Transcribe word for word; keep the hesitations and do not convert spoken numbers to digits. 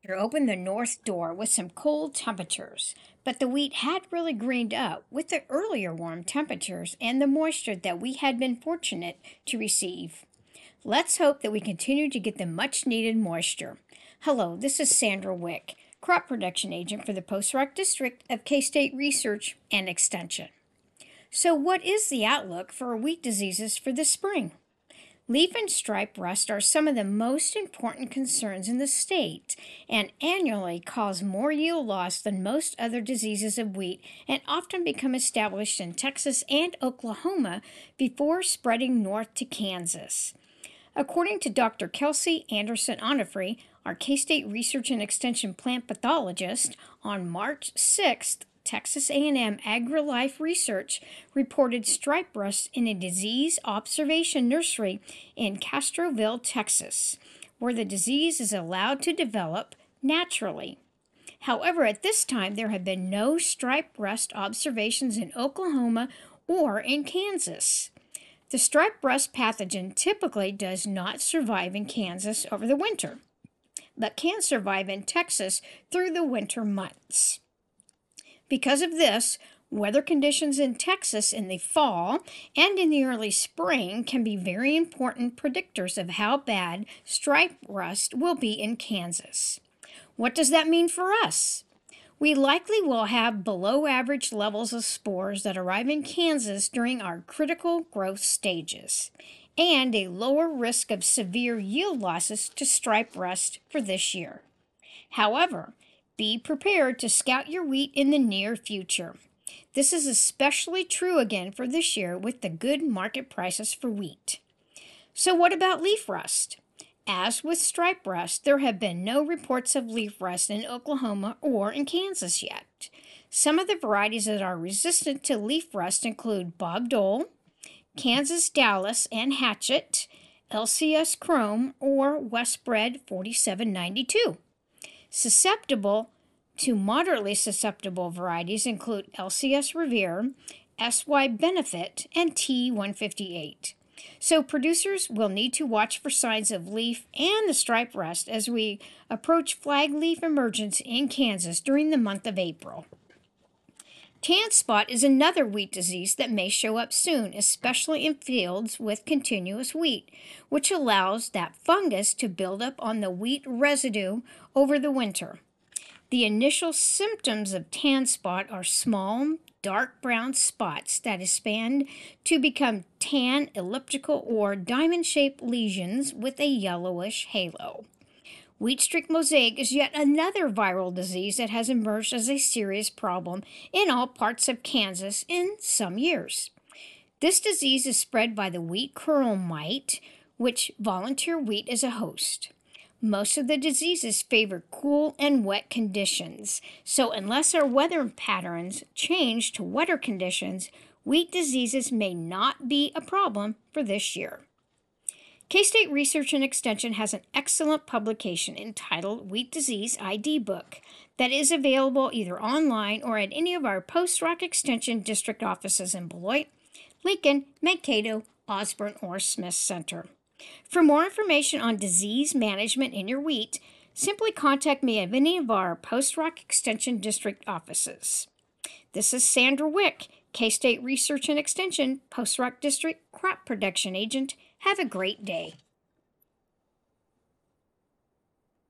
Opened the north door with some cold temperatures, but the wheat had really greened up with the earlier warm temperatures and the moisture that we had been fortunate to receive. Let's hope that we continue to get the much needed moisture. Hello, this is Sandra Wick, Crop Production Agent for the Post-Rock District of K-State Research and Extension. So what is the outlook for wheat diseases for the spring? Leaf and stripe rust are some of the most important concerns in the state and annually cause more yield loss than most other diseases of wheat and often become established in Texas and Oklahoma before spreading north to Kansas. According to Doctor Kelsey Anderson Onofre, our K-State Research and Extension plant pathologist, on March sixth, Texas A and M AgriLife Research reported stripe rust in a disease observation nursery in Castroville, Texas, where the disease is allowed to develop naturally. However, at this time, there have been no stripe rust observations in Oklahoma or in Kansas. The stripe rust pathogen typically does not survive in Kansas over the winter, but can survive in Texas through the winter months. Because of this, weather conditions in Texas in the fall and in the early spring can be very important predictors of how bad stripe rust will be in Kansas. What does that mean for us? We likely will have below average levels of spores that arrive in Kansas during our critical growth stages, and a lower risk of severe yield losses to stripe rust for this year. However, be prepared to scout your wheat in the near future. This is especially true again for this year with the good market prices for wheat. So what about leaf rust? As with stripe rust, there have been no reports of leaf rust in Oklahoma or in Kansas yet. Some of the varieties that are resistant to leaf rust include Bob Dole, Kansas Dallas and Hatchet, L C S Chrome, or Westbred forty-seven ninety-two. Susceptible to moderately susceptible varieties include L C S Revere, S Y Benefit, and T one fifty-eight. So producers will need to watch for signs of leaf and the stripe rust as we approach flag leaf emergence in Kansas during the month of April. Tan spot is another wheat disease that may show up soon, especially in fields with continuous wheat, which allows that fungus to build up on the wheat residue over the winter. The initial symptoms of tan spot are small, dark brown spots that expand to become tan, elliptical, or diamond-shaped lesions with a yellowish halo. Wheat streak mosaic is yet another viral disease that has emerged as a serious problem in all parts of Kansas in some years. This disease is spread by the wheat curl mite, which volunteer wheat is a host. Most of the diseases favor cool and wet conditions, so unless our weather patterns change to wetter conditions, wheat diseases may not be a problem for this year. K-State Research and Extension has an excellent publication entitled Wheat Disease I D Book that is available either online or at any of our Post-Rock Extension district offices in Beloit, Lincoln, Mankato, Osborne, or Smith Center. For more information on disease management in your wheat, simply contact me at any of our Post-Rock Extension district offices. This is Sandra Wick, K-State Research and Extension, Post-Rock District Crop Production Agent. Have a great day.